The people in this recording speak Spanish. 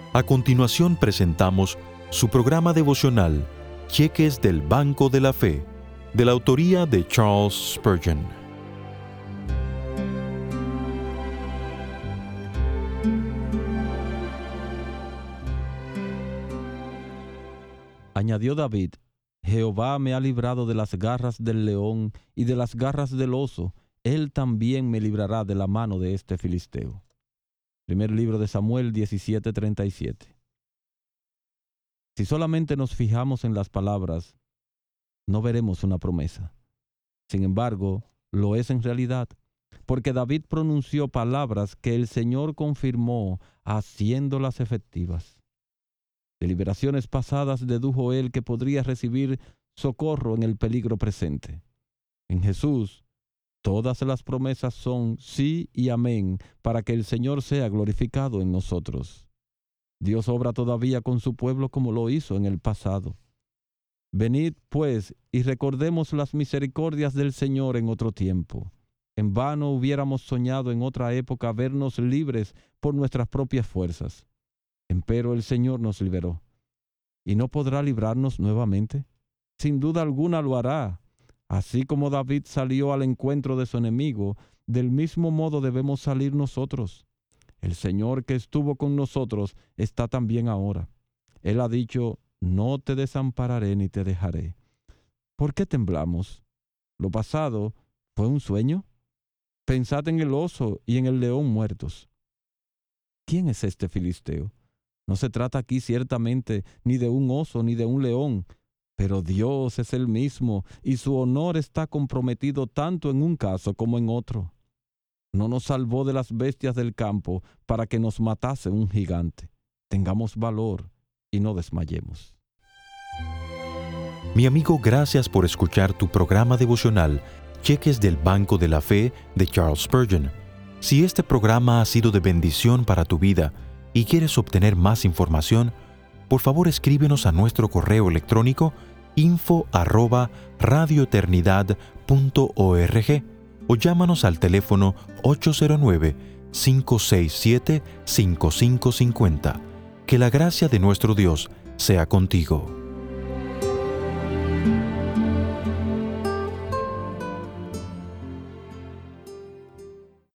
A continuación presentamos su programa devocional, Cheques del Banco de la Fe, de la autoría de Charles Spurgeon. Añadió David: Jehová me ha librado de las garras del león y de las garras del oso. Él también me librará de la mano de este filisteo. Primer libro de Samuel 17:37. Si solamente nos fijamos en las palabras, no veremos una promesa. Sin embargo, lo es en realidad, porque David pronunció palabras que el Señor confirmó haciéndolas efectivas. De liberaciones pasadas dedujo él que podría recibir socorro en el peligro presente. En Jesús, todas las promesas son sí y amén para que el Señor sea glorificado en nosotros. Dios obra todavía con su pueblo como lo hizo en el pasado. Venid, pues, y recordemos las misericordias del Señor en otro tiempo. En vano hubiéramos soñado en otra época vernos libres por nuestras propias fuerzas. Empero el Señor nos liberó. ¿Y no podrá librarnos nuevamente? Sin duda alguna lo hará. Así como David salió al encuentro de su enemigo, del mismo modo debemos salir nosotros. El Señor que estuvo con nosotros está también ahora. Él ha dicho: no te desampararé ni te dejaré. ¿Por qué temblamos? ¿Lo pasado fue un sueño? Pensad en el oso y en el león muertos. ¿Quién es este filisteo? No se trata aquí ciertamente ni de un oso ni de un león, pero Dios es el mismo y su honor está comprometido tanto en un caso como en otro. No nos salvó de las bestias del campo para que nos matase un gigante. Tengamos valor y no desmayemos. Mi amigo, gracias por escuchar tu programa devocional, Cheques del Banco de la Fe, de Charles Spurgeon. Si este programa ha sido de bendición para tu vida y quieres obtener más información, por favor escríbenos a nuestro correo electrónico info@radioeternidad.org o llámanos al teléfono 809-567-5550. Que la gracia de nuestro Dios sea contigo.